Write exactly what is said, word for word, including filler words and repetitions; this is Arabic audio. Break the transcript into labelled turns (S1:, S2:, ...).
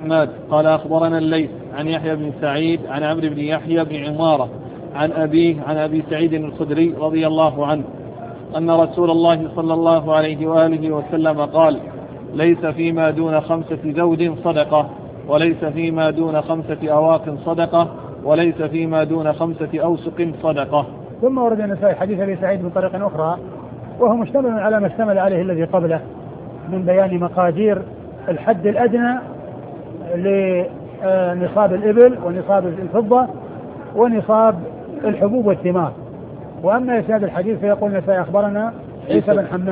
S1: حماد قال أخبرنا الليث عن يحيى بن سعيد عن عمرو بن يحيى بن عمارة عن أبيه عن أبي سعيد الخدري رضي الله عنه أن رسول الله صلى الله عليه وآله وسلم قال ليس فيما دون خمسة زوج صدقة وليس فيما دون خمسة أواق صدقة وليس فيما دون خمسة أوسق صدقة.
S2: ثم ورد النسائي حديث أبي سعيد من طريق أخرى وهو مشتمل على ما اشتمل عليه الذي قبله من بيان مقادير الحد الأدنى لنصاب الإبل ونصاب الفضة ونصاب الحبوب والثمار. وأما إسناد الحديث فيقول النسائي أخبرنا عيسى بن حماد